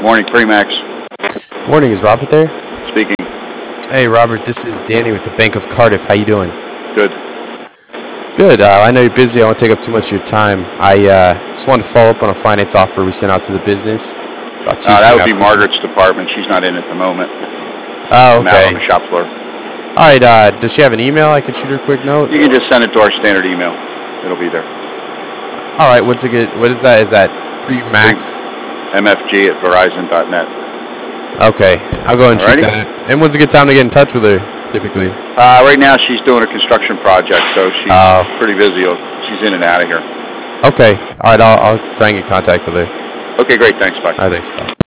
Morning, Premax. Morning, is Robert there? Speaking. Hey, Robert, this is Danny with the Bank of Cardiff. How you doing? Good. Good. I know you're busy. I won't take up too much of your time. I just wanted to follow up on a finance offer we sent out to the business. That would be Margaret's department. She's not in at the moment. Oh, I'm okay. out on the shop floor. All right. Does she have an email? I could shoot her a quick note. You can just send it to our standard email. It'll be there. All right. What is that? Is that Premax? MFG at Verizon.net. Okay. I'll go and shoot that. And when's a good time to get in touch with her, typically? Right now she's doing a construction project, so she's pretty busy. She's in and out of here. Okay. All right. I'll try and get in contact with her. Okay, great. Thanks. Bye. All right. Thanks. Bye.